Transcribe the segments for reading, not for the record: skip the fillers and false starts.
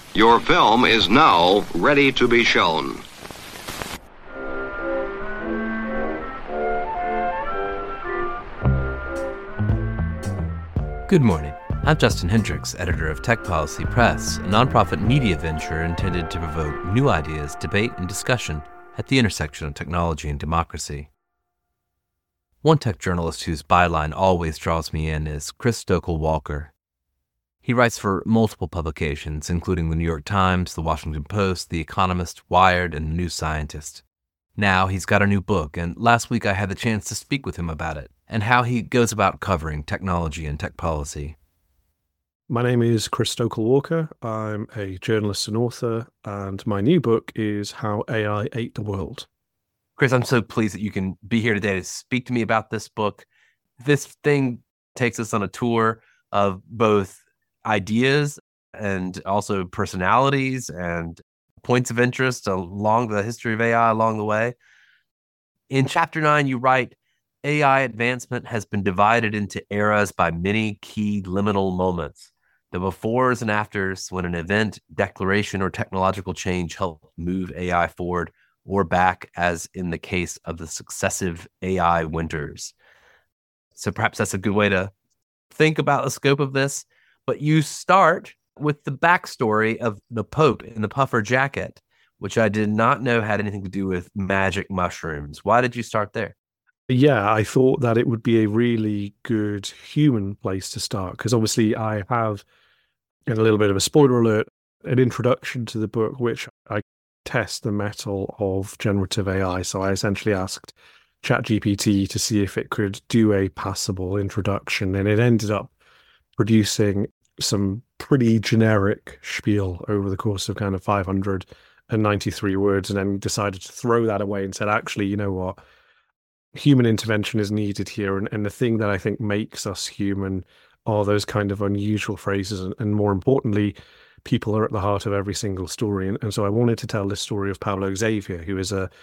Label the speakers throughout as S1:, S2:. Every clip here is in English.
S1: Your film is now ready to be shown.
S2: Good morning. I'm Justin Hendricks, editor of Tech Policy Press, a nonprofit media venture intended to provoke new ideas, debate, and discussion at the intersection of technology and democracy. One tech journalist whose byline always draws me in is Chris Stokel-Walker. He writes for multiple publications, including the New York Times, the Washington Post, The Economist, Wired, and The New Scientist. Now he's got a new book, and last week I had the chance to speak with him about it and how he goes about covering technology and tech policy.
S3: My name is Chris Stokel-Walker. I'm a journalist and author, and my new book is How AI Ate the World.
S2: Chris, I'm so pleased that you can be here today to speak to me about this book. This thing takes us on a tour of both ideas and also personalities and points of interest along the history of AI along the way. In Chapter 9, you write, AI advancement has been divided into eras by many key liminal moments. The befores and afters when an event, declaration, or technological change helped move AI forward or back, as in the case of the successive AI winters. So perhaps that's a good way to think about the scope of this. But you start with the backstory of the Pope in the puffer jacket, which I did not know had anything to do with magic mushrooms. Why did you start there?
S3: Yeah, I thought that it would be a really good human place to start, because obviously I have, in a little bit of a spoiler alert, an introduction to the book, which I test the mettle of generative AI. So I essentially asked ChatGPT to see if it could do a passable introduction, and it ended up producing some pretty generic spiel over the course of kind of 593 words, and then decided to throw that away and said, actually, you know what? Human intervention is needed here. And the thing that I think makes us human are those kind of unusual phrases. And more importantly, people are at the heart of every single story. And so I wanted to tell this story of Pablo Xavier, who is a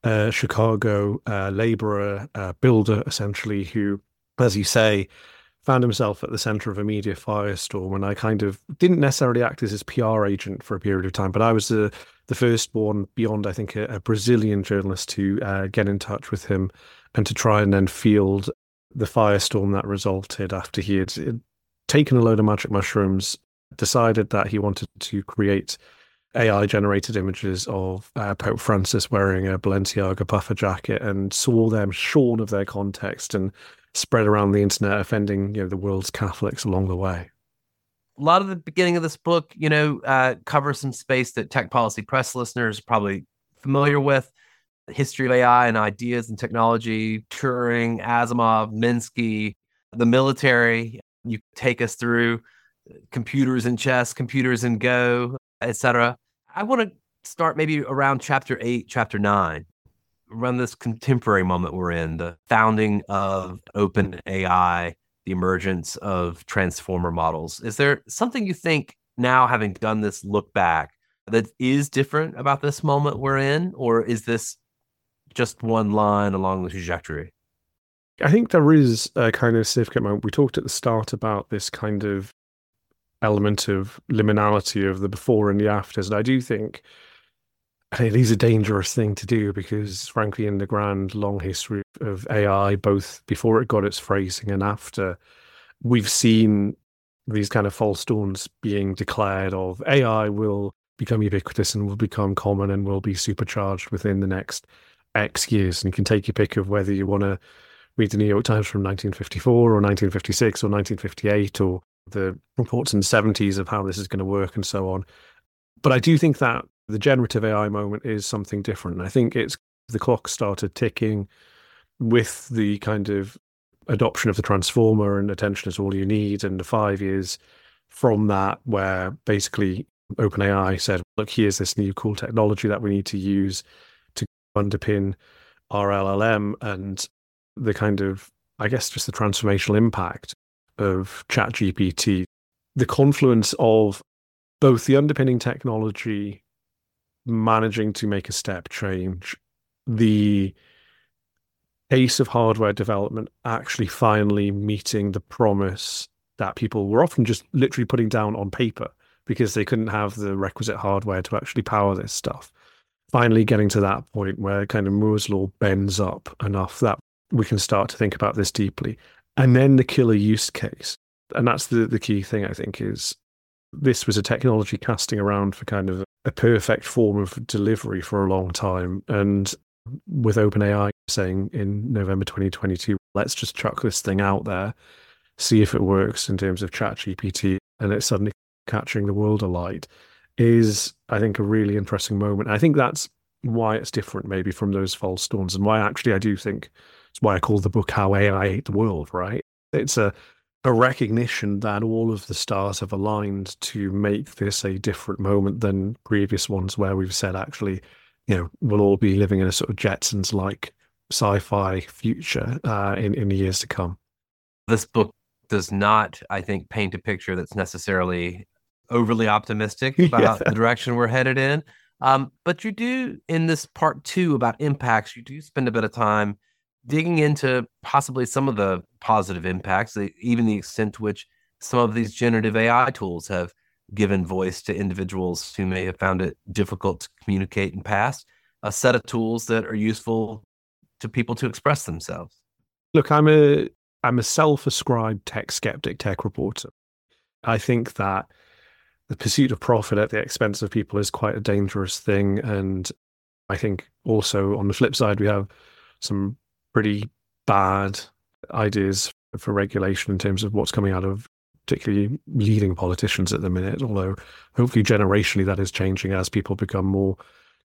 S3: Chicago laborer, builder, essentially, who, as you say, found himself at the center of a media firestorm. And I kind of didn't necessarily act as his PR agent for a period of time, but I was the first one beyond, I think, a Brazilian journalist to get in touch with him and to try and then field the firestorm that resulted after he had taken a load of magic mushrooms, decided that he wanted to create AI-generated images of Pope Francis wearing a Balenciaga puffer jacket, and saw them shorn of their context and spread around the internet, offending the world's Catholics along the way.
S2: A lot of the beginning of this book, covers some space that Tech Policy Press listeners are probably familiar with. The history of AI and ideas and technology, Turing, Asimov, Minsky, the military. You take us through computers and chess, computers and Go, etc. I want to start maybe around Chapter 8, Chapter 9. Around this contemporary moment we're in, the founding of OpenAI, the emergence of transformer models. Is there something you think now, having done this look back, that is different about this moment we're in? Or is this just one line along the trajectory?
S3: I think there is a kind of significant moment. We talked at the start about this kind of element of liminality of the before and the afters. And I do think it is a dangerous thing to do, because frankly, in the grand long history of AI, both before it got its phrasing and after, we've seen these kind of false dawns being declared of AI will become ubiquitous and will become common and will be supercharged within the next X years. And you can take your pick of whether you want to read the New York Times from 1954 or 1956 or 1958, or the reports in the 70s of how this is going to work and so on. But I do think that the generative AI moment is something different. I think it's the clock started ticking with the kind of adoption of the transformer and attention is all you need, and the 5 years from that, where basically OpenAI said, look, here's this new cool technology that we need to use to underpin our LLM, and the kind of, I guess, just the transformational impact of ChatGPT, the confluence of both the underpinning technology managing to make a step change, the pace of hardware development actually finally meeting the promise that people were often just literally putting down on paper because they couldn't have the requisite hardware to actually power this stuff. Finally getting to that point where kind of Moore's law bends up enough that we can start to think about this deeply. And then the killer use case. And that's the key thing, I think, is this was a technology casting around for kind of a perfect form of delivery for a long time. And with OpenAI saying in November 2022, let's just chuck this thing out there, see if it works in terms of ChatGPT, and it's suddenly catching the world alight, is, I think, a really interesting moment. I think that's why it's different maybe from those false dawns, and why actually I do think it's why I call the book How AI Ate the World, right? It's a recognition that all of the stars have aligned to make this a different moment than previous ones where we've said, actually, we'll all be living in a sort of Jetsons-like sci-fi future in the years to come.
S2: This book does not, I think, paint a picture that's necessarily overly optimistic about the direction we're headed in. But you do, in this part 2 about impacts, you do spend a bit of time digging into possibly some of the positive impacts, even the extent to which some of these generative AI tools have given voice to individuals who may have found it difficult to communicate in past, a set of tools that are useful to people to express themselves.
S3: Look, I'm a self-ascribed tech skeptic, tech reporter. I think that the pursuit of profit at the expense of people is quite a dangerous thing. And I think also on the flip side, we have some pretty bad ideas for regulation in terms of what's coming out of particularly leading politicians at the minute, although hopefully generationally that is changing as people become more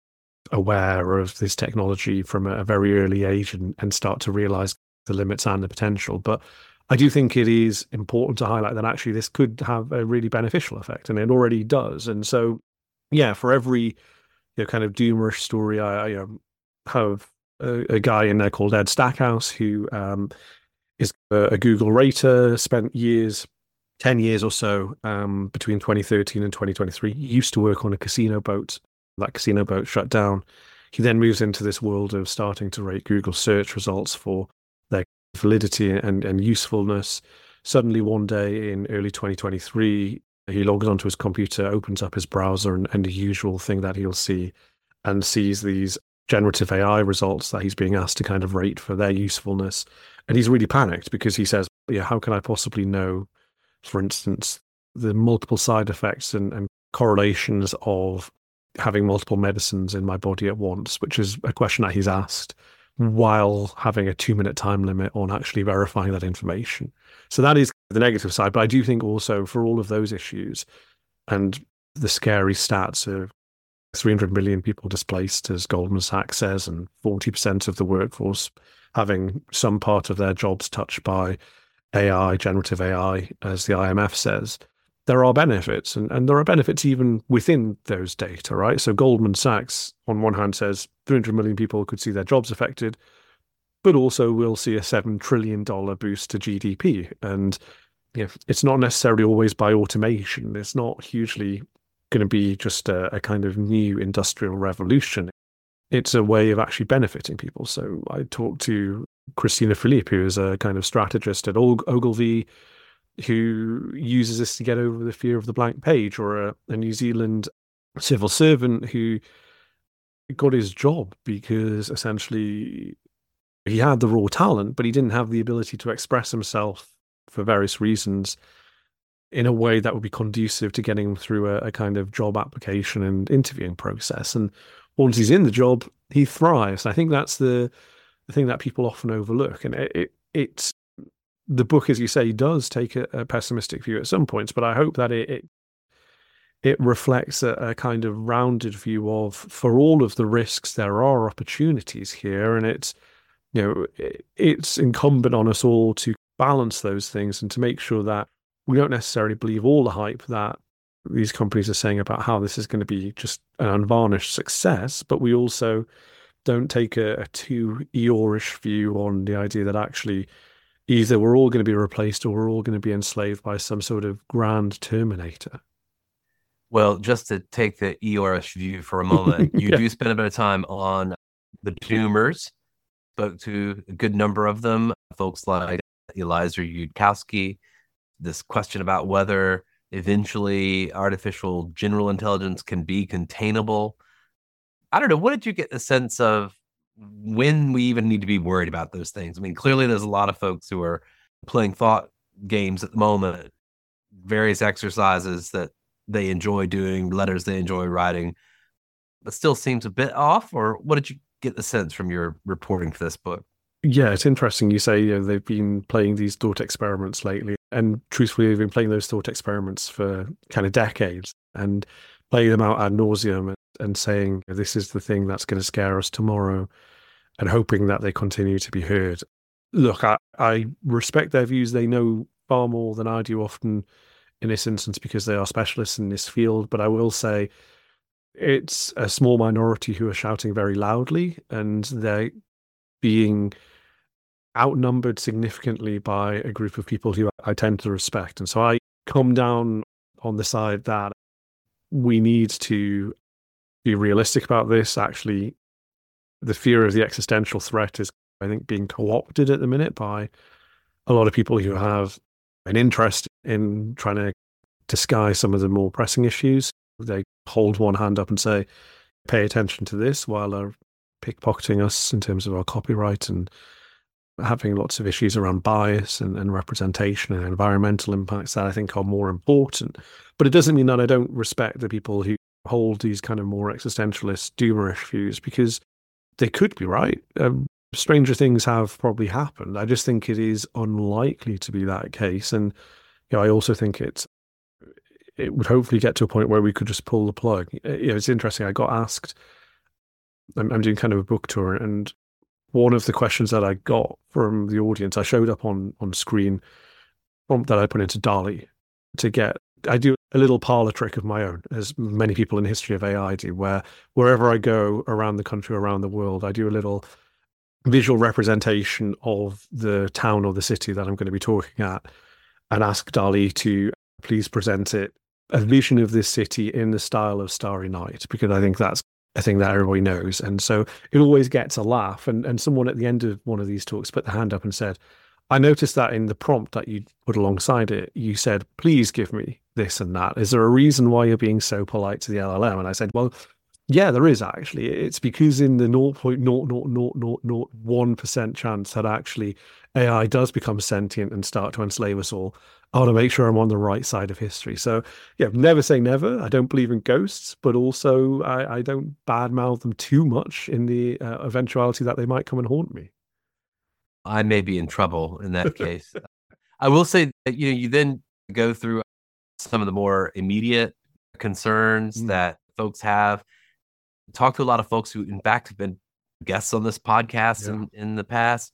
S3: aware of this technology from a very early age and start to realize the limits and the potential. But I do think it is important to highlight that actually this could have a really beneficial effect, and it already does. And so, yeah, for every kind of doomerish story, I have a guy in there called Ed Stackhouse, who is a Google rater, spent 10 years or so between 2013 and 2023. He used to work on a casino boat. That casino boat shut down. He then moves into this world of starting to rate Google search results for their validity and usefulness. Suddenly one day in early 2023, he logs onto his computer, opens up his browser, and the usual thing that he'll see, and sees these generative AI results that he's being asked to kind of rate for their usefulness. And he's really panicked because he says, how can I possibly know, for instance, the multiple side effects and correlations of having multiple medicines in my body at once, which is a question that he's asked while having a 2-minute time limit on actually verifying that information. So that is the negative side. But I do think also for all of those issues and the scary stats of 300 million people displaced, as Goldman Sachs says, and 40% of the workforce having some part of their jobs touched by AI, generative AI, as the IMF says, there are benefits. And there are benefits even within those data, right? So Goldman Sachs, on one hand, says 300 million people could see their jobs affected, but also we'll see a $7 trillion boost to GDP. And it's not necessarily always by automation. It's not hugely going to be just a kind of new industrial revolution. It's a way of actually benefiting people. So I talked to Christina Philippe, who is a kind of strategist at Ogilvy, who uses this to get over the fear of the blank page, or a New Zealand civil servant who got his job because essentially he had the raw talent, but he didn't have the ability to express himself for various reasons in a way that would be conducive to getting him through a kind of job application and interviewing process. And once he's in the job, he thrives. I think that's the thing that people often overlook. And it's the book, as you say, does take a pessimistic view at some points, but I hope that it reflects a kind of rounded view of, for all of the risks, there are opportunities here, and it's incumbent on us all to balance those things and to make sure that we don't necessarily believe all the hype that these companies are saying about how this is going to be just an unvarnished success, but we also don't take a too Eeyore-ish view on the idea that actually either we're all going to be replaced or we're all going to be enslaved by some sort of grand terminator.
S2: Well, just to take the Eeyore-ish view for a moment, you do spend a bit of time on the doomers. Spoke to a good number of them, folks like Eliezer Yudkowsky. This question about whether eventually artificial general intelligence can be containable. I don't know. What did you get the sense of when we even need to be worried about those things? I mean, clearly there's a lot of folks who are playing thought games at the moment, various exercises that they enjoy doing, letters they enjoy writing, but still seems a bit off. Or what did you get the sense from your reporting for this book?
S3: Yeah, it's interesting. You say they've been playing these thought experiments lately, and truthfully, they've been playing those thought experiments for kind of decades and playing them out ad nauseum and saying this is the thing that's going to scare us tomorrow, and hoping that they continue to be heard. Look, I respect their views. They know far more than I do often in this instance because they are specialists in this field. But I will say it's a small minority who are shouting very loudly, and they're being outnumbered significantly by a group of people who I tend to respect. And so I come down on the side that we need to be realistic about this. Actually, the fear of the existential threat is, I think, being co-opted at the minute by a lot of people who have an interest in trying to disguise some of the more pressing issues. They hold one hand up and say, pay attention to this, while they're pickpocketing us in terms of our copyright and having lots of issues around bias and representation and environmental impacts that I think are more important. But it doesn't mean that I don't respect the people who hold these kind of more existentialist, doomerish views, because they could be right. Stranger things have probably happened. I just think it is unlikely to be that case. And I also think it would hopefully get to a point where we could just pull the plug. It's interesting. I got asked, I'm doing kind of a book tour, and one of the questions that I got from the audience, I showed up on screen prompt that I put into DALL-E to get. I do a little parlor trick of my own, as many people in the history of AI do, where wherever I go around the country, around the world, I do a little visual representation of the town or the city that I'm going to be talking at, and ask DALL-E to please present it, a vision of this city in the style of Starry Night, because I think that's a thing that everybody knows. And so it always gets a laugh. And someone at the end of one of these talks put their hand up and said, I noticed that in the prompt that you put alongside it, you said, please give me this and that. Is there a reason why you're being so polite to the LLM? And I said, well, yeah, there is actually. It's because in the 0.00001% chance that actually AI does become sentient and start to enslave us all, I want to make sure I'm on the right side of history. So, yeah, never say never. I don't believe in ghosts, but also I don't badmouth them too much in the eventuality that they might come and haunt me.
S2: I may be in trouble in that case. I will say that you then go through some of the more immediate concerns that folks have. Talk to a lot of folks who, in fact, have been guests on this podcast in the past.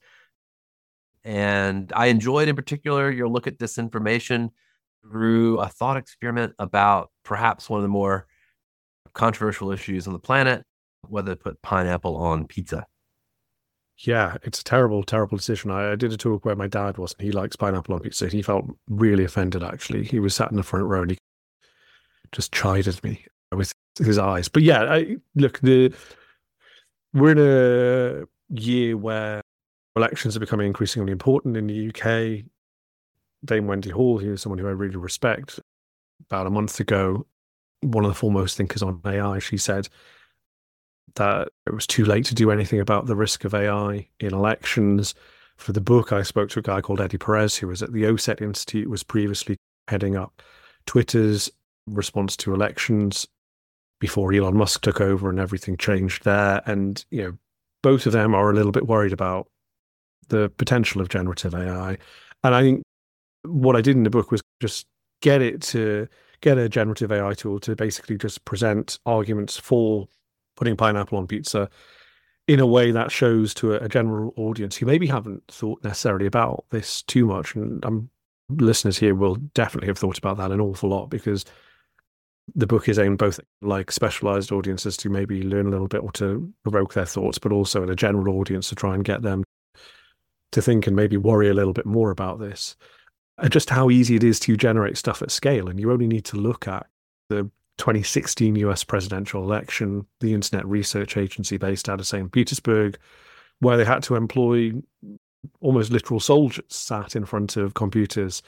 S2: And I enjoyed, in particular, your look at disinformation through a thought experiment about perhaps one of the more controversial issues on the planet, whether to put pineapple on pizza.
S3: Yeah, it's a terrible, terrible decision. I did a talk where my dad was, and he likes pineapple on pizza. He felt really offended, actually. He was sat in the front row and he just chided me with his eyes. But yeah, look, we're in a year where elections are becoming increasingly important in the UK. Dame Wendy Hall, who is someone who I really respect, about a month ago, one of the foremost thinkers on AI, she said that it was too late to do anything about the risk of AI in elections. For the book, I spoke to a guy called Eddie Perez, who was at the OSET Institute, was previously heading up Twitter's response to elections before Elon Musk took over and everything changed there. And, both of them are a little bit worried about the potential of generative AI. And I think what I did in the book was just get a generative AI tool to basically just present arguments for putting pineapple on pizza in a way that shows to a general audience who maybe haven't thought necessarily about this too much. And listeners here will definitely have thought about that an awful lot, because the book is aimed both like specialized audiences to maybe learn a little bit or to provoke their thoughts, but also in a general audience to try and get them to think and maybe worry a little bit more about this. And just how easy it is to generate stuff at scale. And you only need to look at the 2016 US presidential election, the Internet Research Agency based out of St. Petersburg, where they had to employ almost literal soldiers sat in front of computers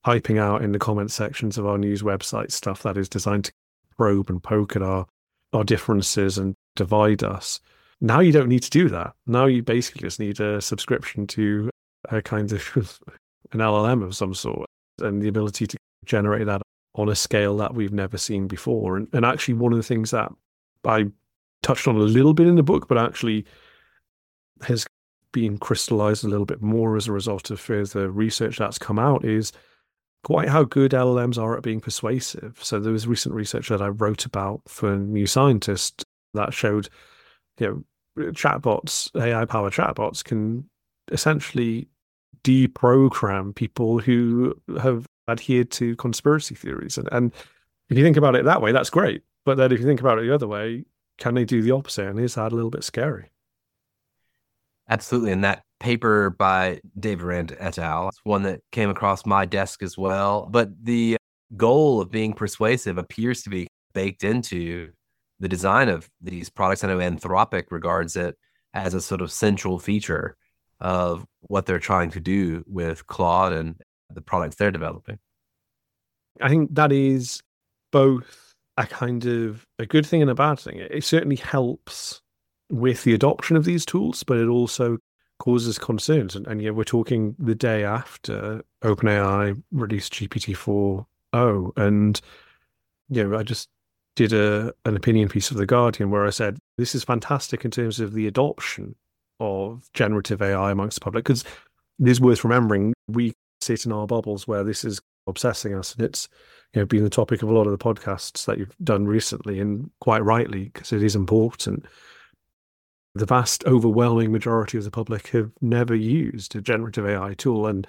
S3: typing out in the comment sections of our news website stuff that is designed to probe and poke at our differences and divide us. Now you don't need to do that. Now you basically just need a subscription to a kind of an LLM of some sort and the ability to generate that on a scale that we've never seen before. And actually one of the things that I touched on a little bit in the book, but actually has been crystallized a little bit more as a result of further research that's come out, is quite how good LLMs are at being persuasive. So there was recent research that I wrote about for New Scientist that showed, chatbots, AI-powered chatbots can essentially deprogram people who have adhered to conspiracy theories. And if you think about it that way, that's great. But then if you think about it the other way, can they do the opposite? And is that a little bit scary?
S2: Absolutely. And that paper by David Rand et al. It's one that came across my desk as well. But the goal of being persuasive appears to be baked into the design of these products. I know Anthropic regards it as a sort of central feature of what they're trying to do with Claude and the products they're developing.
S3: I think that is both a kind of a good thing and a bad thing. It certainly helps with the adoption of these tools, but it also causes concerns. And we're talking the day after OpenAI released GPT-4o. And, I just did an opinion piece of The Guardian where I said, this is fantastic in terms of the adoption of generative AI amongst the public, because it is worth remembering we sit in our bubbles where this is obsessing us, and it's been the topic of a lot of the podcasts that you've done recently, and quite rightly, because it is important. The vast overwhelming majority of the public have never used a generative AI tool, and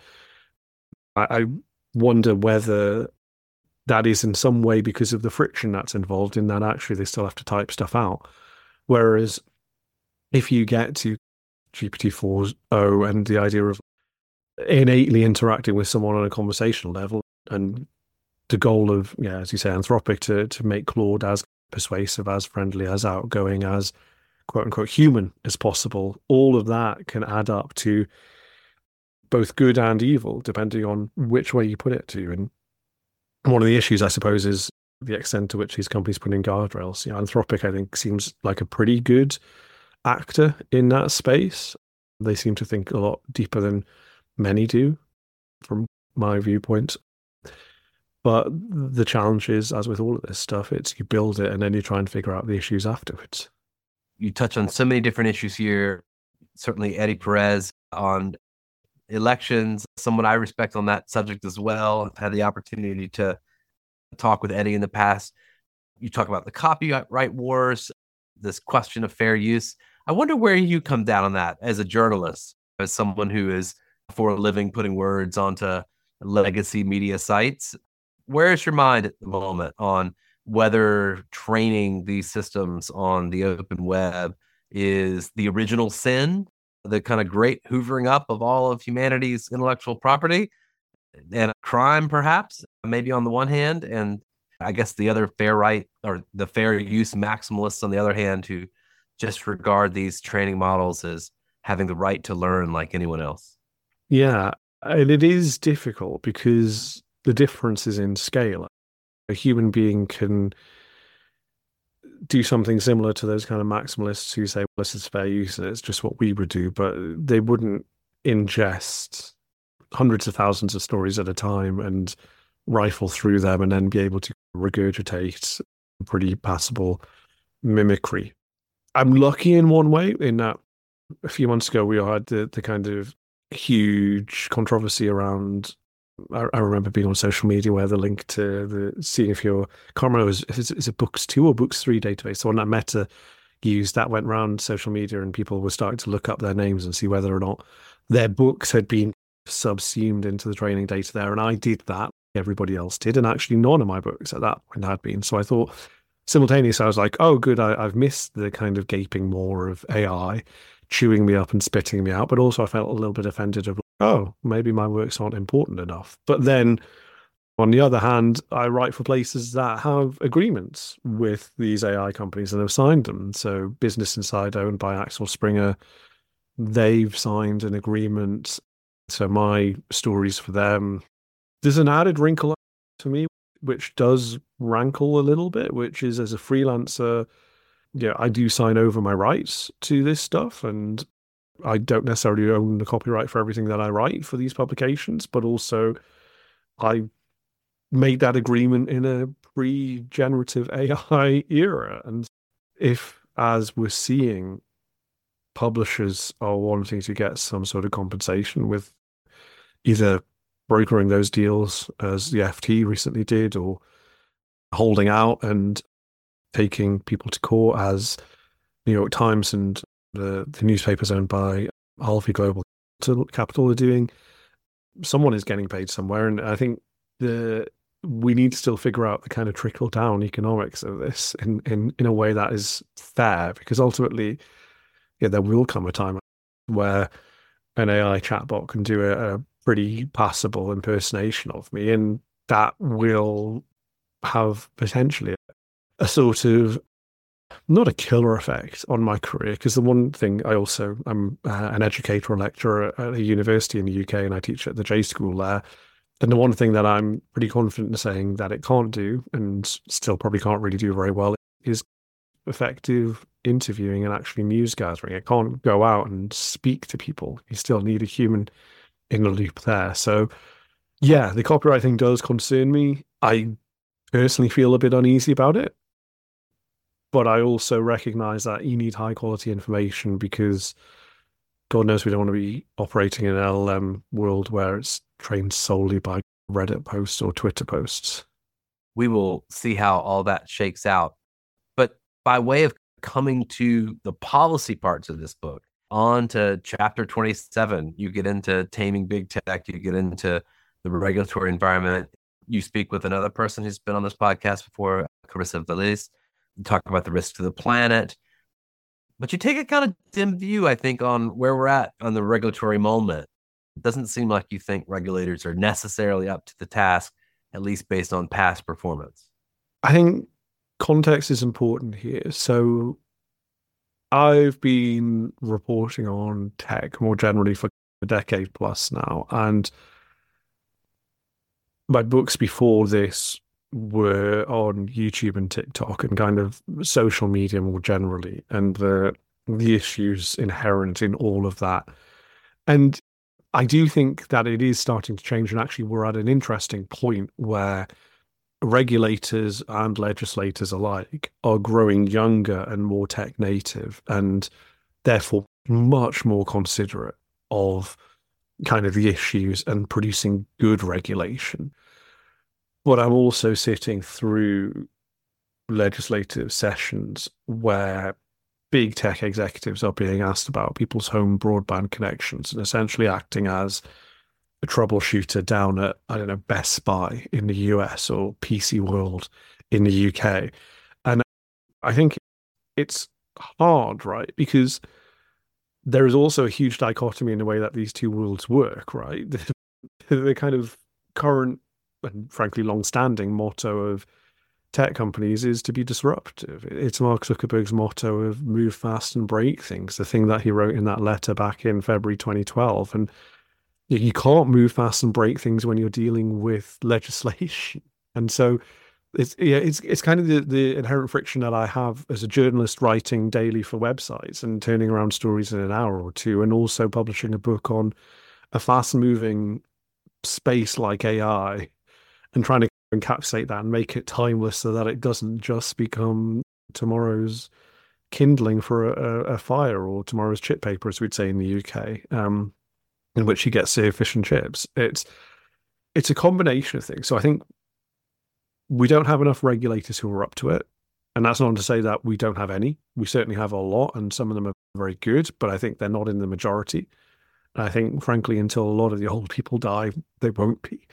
S3: I wonder whether that is in some way because of the friction that's involved in that actually they still have to type stuff out. Whereas if you get to GPT-4o and the idea of innately interacting with someone on a conversational level, and the goal of, as you say, Anthropic to make Claude as persuasive, as friendly, as outgoing, as quote unquote human as possible, all of that can add up to both good and evil, depending on which way you put it to. And one of the issues, I suppose, is the extent to which these companies put in guardrails. Anthropic, I think, seems like a pretty good actor in that space. They seem to think a lot deeper than many do, from my viewpoint. But the challenge is, as with all of this stuff, it's you build it and then you try and figure out the issues afterwards.
S2: You touch on so many different issues here. Certainly Eddie Perez on elections, someone I respect on that subject as well. I've had the opportunity to talk with Eddie in the past. You talk about the copyright wars, this question of fair use. I wonder where you come down on that as a journalist, as someone who is for a living putting words onto legacy media sites. Where is your mind at the moment on whether training these systems on the open web is the original sin, the kind of great hoovering up of all of humanity's intellectual property, and a crime, perhaps, maybe on the one hand, and I guess the other fair right or the fair use maximalists on the other hand, who just regard these training models as having the right to learn like anyone else?
S3: Yeah, and it is difficult because the difference is in scale. A human being can do something similar to those kind of maximalists who say, well, this is fair use and it's just what we would do, but they wouldn't ingest hundreds of thousands of stories at a time and rifle through them and then be able to regurgitate pretty passable mimicry. I'm lucky in one way in that a few months ago we had the kind of huge controversy around, I remember being on social media where the link to the seeing if your, can't remember, is it Books 2 or Books 3 database, the one that Meta used, that went around social media and people were starting to look up their names and see whether or not their books had been subsumed into the training data there. And I did that, everybody else did, and actually none of my books at that point had been. So I thought simultaneously, I was like, oh good, I've missed the kind of gaping maw of AI chewing me up and spitting me out, but also I felt a little bit offended of, oh, maybe my works aren't important enough. But then on the other hand, I write for places that have agreements with these AI companies and have signed them. So Business Insider, owned by Axel Springer, they've signed an agreement. So my stories for them There's an added wrinkle to me, which does rankle a little bit, which is as a freelancer, I do sign over my rights to this stuff, and I don't necessarily own the copyright for everything that I write for these publications, but also I made that agreement in a pre-generative AI era. And if, as we're seeing, publishers are wanting to get some sort of compensation with either brokering those deals as the FT recently did, or holding out and taking people to court as New York Times and the newspapers owned by Alfie Global Capital are doing, someone is getting paid somewhere. And I think we need to still figure out the kind of trickle down economics of this in a way that is fair, because ultimately, there will come a time where an AI chatbot can do a pretty passable impersonation of me, and that will have potentially a sort of, not a killer effect on my career, because the one thing I'm an educator, lecturer at a university in the UK, and I teach at the J School there. And the one thing that I'm pretty confident in saying that it can't do, and still probably can't really do very well, is effective interviewing and actually news gathering. It can't go out and speak to people. You still need a human in the loop there. So yeah, the copyright thing does concern me. I personally feel a bit uneasy about it, but I also recognize that you need high quality information, because God knows we don't want to be operating in an LLM world where it's trained solely by Reddit posts or Twitter posts.
S2: We will see how all that shakes out. But by way of coming to the policy parts of this book, on to chapter 27, you get into taming big tech, you get into the regulatory environment. You speak with another person who's been on this podcast before, Carissa Velez. You talk about the risk to the planet. But you take a kind of dim view, I think, on where we're at on the regulatory moment. It doesn't seem like you think regulators are necessarily up to the task, at least based on past performance.
S3: I think context is important here. So I've been reporting on tech more generally for a decade plus now, and my books before this were on YouTube and TikTok and kind of social media more generally, and the issues inherent in all of that. And I do think that it is starting to change, and actually we're at an interesting point where regulators and legislators alike are growing younger and more tech native, and therefore much more considerate of kind of the issues and producing good regulation. But I'm also sitting through legislative sessions where big tech executives are being asked about people's home broadband connections and essentially acting as a troubleshooter down at, I don't know, Best Buy in the US or PC World in the UK. And I think it's hard, right? Because there is also a huge dichotomy in the way that these two worlds work, right? The kind of current and frankly long-standing motto of tech companies is to be disruptive. It's Mark Zuckerberg's motto of move fast and break things, the thing that he wrote in that letter back in February 2012. And you can't move fast and break things when you're dealing with legislation. And so it's kind of the inherent friction that I have as a journalist writing daily for websites and turning around stories in an hour or two, and also publishing a book on a fast-moving space like AI, and trying to encapsulate that and make it timeless so that it doesn't just become tomorrow's kindling for a fire, or tomorrow's chip paper, as we'd say in the UK, in which you get served fish and chips. It's a combination of things. So I think we don't have enough regulators who are up to it. And that's not to say that we don't have any. We certainly have a lot, and some of them are very good, but I think they're not in the majority. And I think, frankly, until a lot of the old people die, they won't be.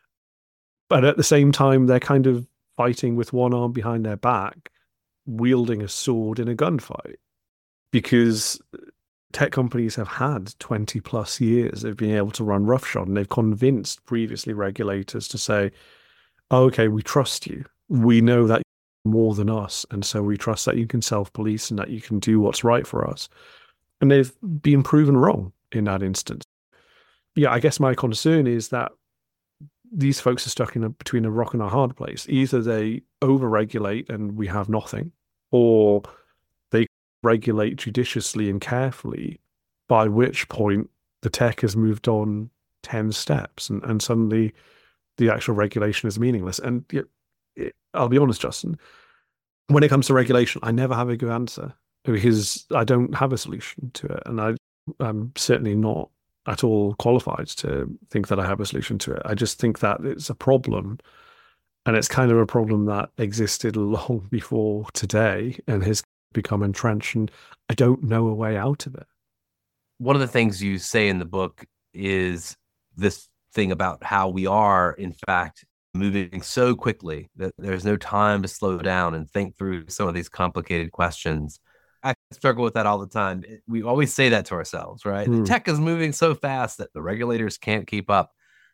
S3: But at the same time, they're kind of fighting with one arm behind their back, wielding a sword in a gunfight, because tech companies have had 20 plus years of being able to run roughshod, and they've convinced previously regulators to say, oh, okay, we trust you. We know that you're more than us, and so we trust that you can self-police and that you can do what's right for us. And they've been proven wrong in that instance. Yeah, I guess my concern is that these folks are stuck between a rock and a hard place. Either they overregulate and we have nothing, or they regulate judiciously and carefully, by which point the tech has moved on 10 steps and suddenly the actual regulation is meaningless. And I'll be honest, Justin, when it comes to regulation, I never have a good answer because I don't have a solution to it. And I'm certainly not at all qualified to think that I have a solution to it. I just think that it's a problem. And it's kind of a problem that existed long before today and has become entrenched. And I don't know a way out of it.
S2: One of the things you say in the book is this thing about how we are, in fact, moving so quickly that there's no time to slow down and think through some of these complicated questions. I struggle with that all the time. We always say that to ourselves, right? The tech is moving so fast that the regulators can't keep up.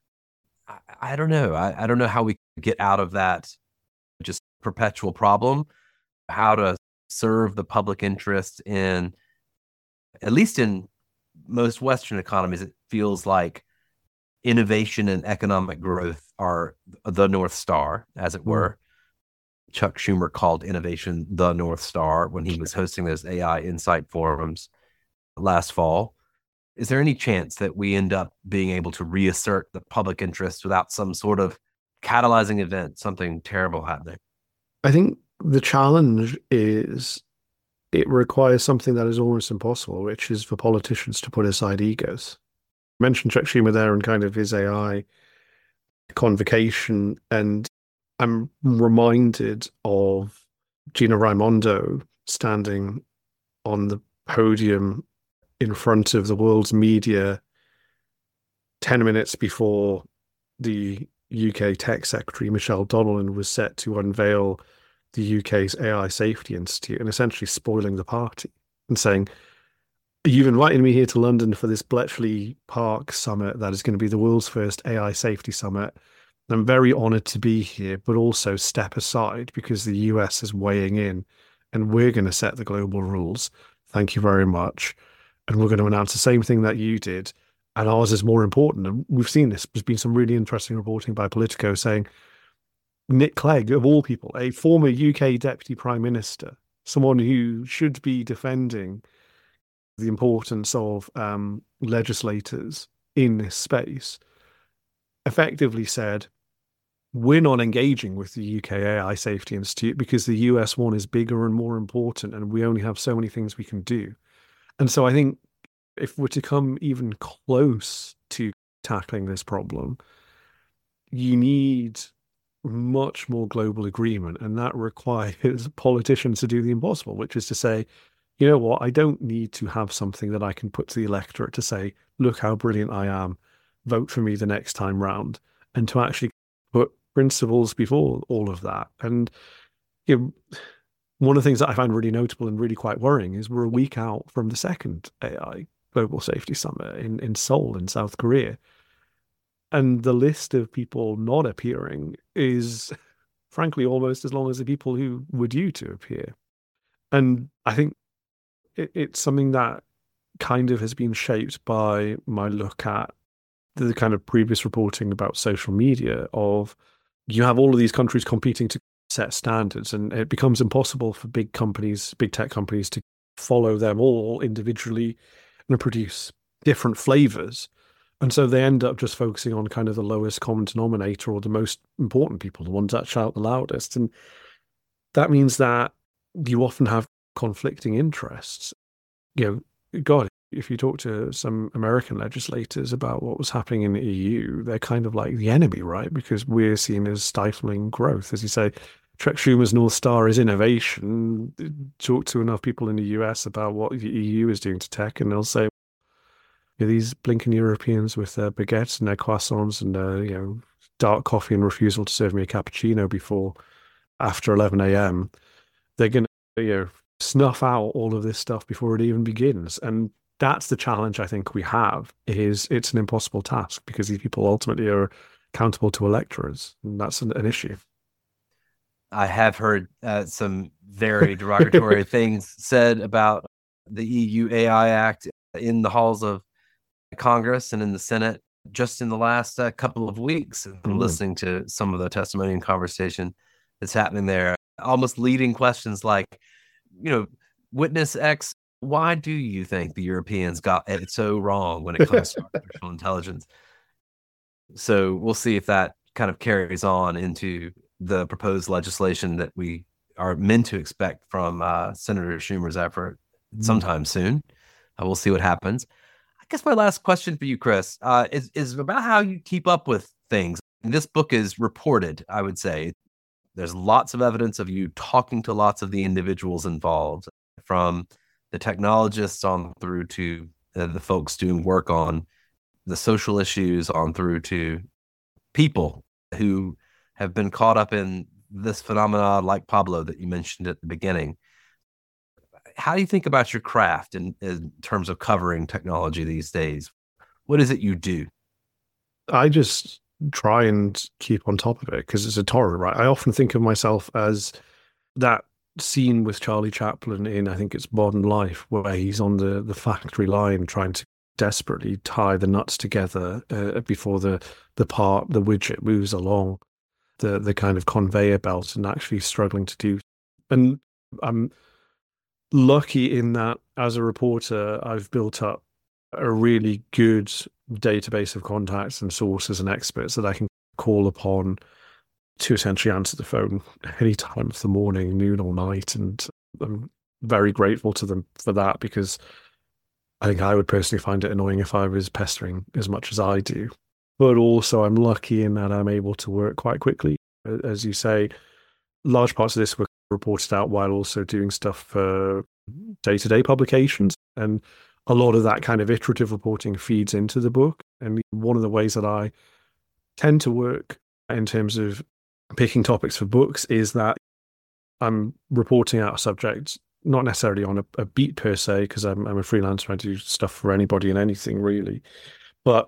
S2: I don't know. I don't know how we get out of that just perpetual problem, how to serve the public interest in, at least in most Western economies, it feels like innovation and economic growth are the North Star, as it were. Chuck Schumer called innovation the North Star when he was hosting those AI Insight forums last fall. Is there any chance that we end up being able to reassert the public interest without some sort of catalyzing event, something terrible happening?
S3: I think the challenge is it requires something that is almost impossible, which is for politicians to put aside egos. I mentioned Chuck Schumer there and kind of his AI convocation, and I'm reminded of Gina Raimondo standing on the podium in front of the world's media 10 minutes before the UK Tech Secretary, Michelle Donnellan, was set to unveil the UK's AI Safety Institute and essentially spoiling the party and saying, you've invited me here to London for this Bletchley Park summit that is going to be the world's first AI safety summit. I'm very honored to be here, but also step aside because the US is weighing in and we're going to set the global rules. Thank you very much. And we're going to announce the same thing that you did. And ours is more important. And we've seen this. There's been some really interesting reporting by Politico saying Nick Clegg, of all people, a former UK Deputy Prime Minister, someone who should be defending the importance of legislators in this space, effectively said, we're not engaging with the UK AI Safety Institute because the US one is bigger and more important and we only have so many things we can do. And so I think if we're to come even close to tackling this problem, you need much more global agreement, and that requires politicians to do the impossible, which is to say, you know what, I don't need to have something that I can put to the electorate to say, look how brilliant I am, vote for me the next time round, and to actually put principles before all of that. And one of the things that I find really notable and really quite worrying is we're a week out from the second AI Global Safety Summit in Seoul in South Korea. And the list of people not appearing is, frankly, almost as long as the people who were due to appear. And I think it's something that kind of has been shaped by my look at the kind of previous reporting about social media of you have all of these countries competing to set standards, and it becomes impossible for big companies, big tech companies, to follow them all individually and produce different flavors. And so they end up just focusing on kind of the lowest common denominator or the most important people, the ones that shout the loudest. And that means that you often have conflicting interests. God, if you talk to some American legislators about what was happening in the EU, they're kind of like the enemy, right? Because we're seen as stifling growth. As you say, Chuck Schumer's North Star is innovation. Talk to enough people in the US about what the EU is doing to tech, and they'll say, these blinking Europeans with their baguettes and their croissants and dark coffee and refusal to serve me a cappuccino after 11 a.m. They're going to snuff out all of this stuff before it even begins. And that's the challenge I think we have. It's an impossible task because these people ultimately are accountable to electors, and that's an issue.
S2: I have heard some very derogatory things said about the EU AI Act in the halls of Congress and in the Senate. just in the last couple of weeks, and listening to some of the testimony and conversation that's happening there, almost leading questions like, witness X, why do you think the Europeans got it so wrong when it comes to artificial intelligence? So we'll see if that kind of carries on into the proposed legislation that we are meant to expect from Senator Schumer's effort sometime soon. We'll see what happens. I guess my last question for you, Chris, is about how you keep up with things. This book is reported, I would say. There's lots of evidence of you talking to lots of the individuals involved, from the technologists on through to the folks doing work on the social issues, on through to people who have been caught up in this phenomenon like Pablo that you mentioned at the beginning. How do you think about your craft in terms of covering technology these days? What is it you do?
S3: I just try and keep on top of it because it's a torrent, right? I often think of myself as that scene with Charlie Chaplin in, I think it's Modern Life, where he's on the factory line trying to desperately tie the nuts together before the widget moves along the kind of conveyor belt, and actually struggling to do. And I'm lucky in that as a reporter, I've built up a really good database of contacts and sources and experts that I can call upon to essentially answer the phone any time of the morning, noon or night. And I'm very grateful to them for that, because I think I would personally find it annoying if I was pestering as much as I do. But also I'm lucky in that I'm able to work quite quickly. As you say, large parts of this were reported out while also doing stuff for day-to-day publications. And a lot of that kind of iterative reporting feeds into the book. And one of the ways that I tend to work in terms of picking topics for books is that I'm reporting out a subject, not necessarily on a beat per se, because I'm a freelancer. I do stuff for anybody and anything really. But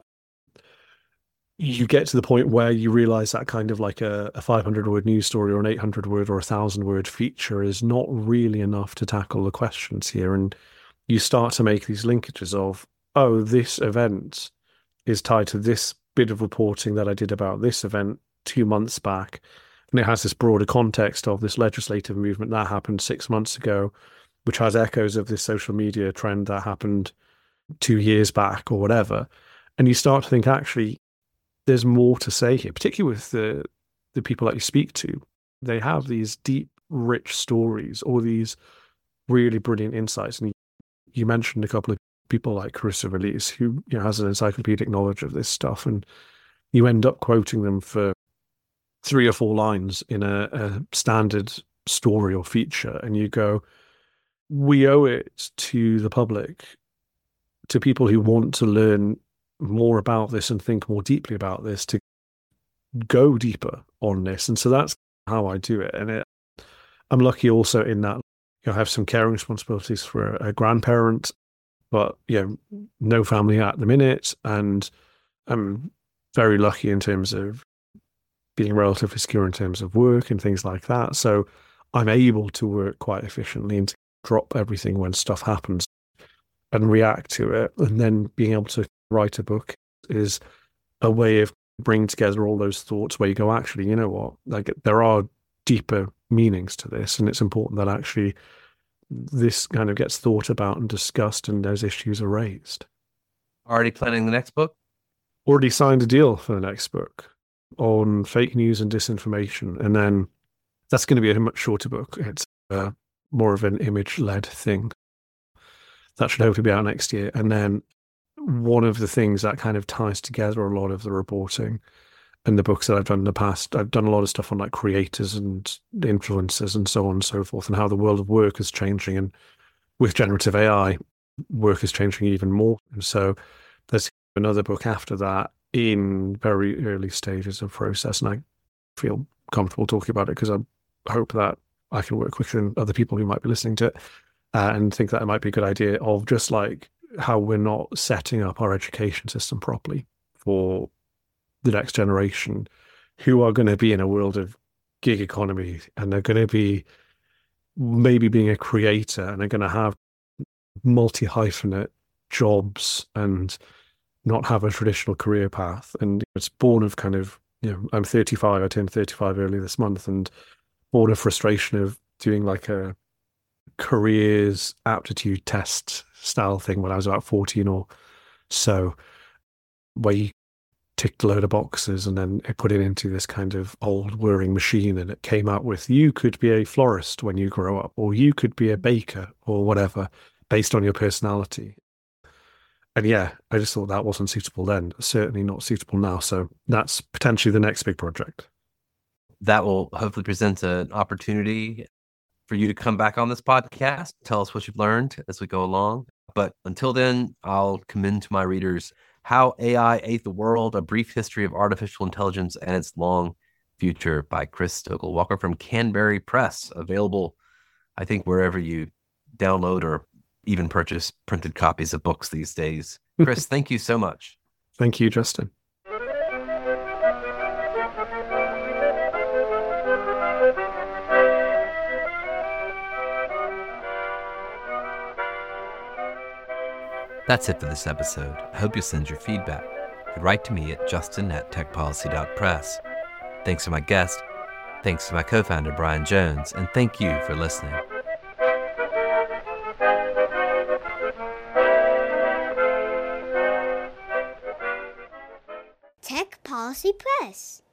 S3: you get to the point where you realize that kind of like a 500-word news story or an 800-word or 1,000-word feature is not really enough to tackle the questions here. And you start to make these linkages of, oh, this event is tied to this bit of reporting that I did about this event 2 months back. And it has this broader context of this legislative movement that happened 6 months ago, which has echoes of this social media trend that happened 2 years back or whatever. And you start to think, actually, there's more to say here, particularly with the people that you speak to. They have these deep, rich stories, or these really brilliant insights. And you mentioned a couple of people like Carissa Release, who has an encyclopedic knowledge of this stuff, and you end up quoting them for 3 or 4 lines in a standard story or feature, and you go, we owe it to the public, to people who want to learn more about this and think more deeply about this, to go deeper on this. And so that's how I do it. And I'm lucky also in that I have some caring responsibilities for a grandparent, but no family at the minute. And I'm very lucky in terms of being relatively secure in terms of work and things like that. So I'm able to work quite efficiently and to drop everything when stuff happens and react to it. And then being able to write a book is a way of bringing together all those thoughts where you go, actually, you know what, like there are deeper meanings to this, and it's important that actually this kind of gets thought about and discussed and those issues are raised.
S2: Already planning the next book?
S3: Already signed a deal for the next book on fake news and disinformation. And then that's going to be a much shorter book. It's more of an image-led thing. That should hopefully be out next year. And then one of the things that kind of ties together a lot of the reporting and the books that I've done in the past, I've done a lot of stuff on like creators and influencers and so on and so forth, and how the world of work is changing. And with generative AI, work is changing even more. And so there's another book after that in very early stages of process. And I feel comfortable talking about it because I hope that I can work quicker than other people who might be listening to it, and think that it might be a good idea of just like how we're not setting up our education system properly for the next generation, who are going to be in a world of gig economy, and they're going to be maybe being a creator, and they're going to have multi-hyphenate jobs and not have a traditional career path. And it's born of kind of, I'm 35, I turned 35 early this month, and born of frustration of doing like a careers aptitude test style thing when I was about 14 or so, where you ticked a load of boxes and then it put it into this kind of old whirring machine, and it came out with, you could be a florist when you grow up, or you could be a baker, or whatever, based on your personality. And yeah, I just thought that wasn't suitable then, certainly not suitable now. So that's potentially the next big project.
S2: That will hopefully present an opportunity for you to come back on this podcast, tell us what you've learned as we go along. But until then, I'll commend to my readers How AI Ate the World, A Brief History of Artificial Intelligence and Its Long Future by Chris Stokell-Walker from Canberry Press, available, I think, wherever you download or even purchase printed copies of books these days. Chris, thank you so much.
S3: Thank you, Justin.
S2: That's it for this episode. I hope you'll send your feedback. You can write to me at justin@techpolicy.press. Thanks to my guest. Thanks to my co-founder, Brian Jones. And thank you for listening.
S4: Tech Policy Press.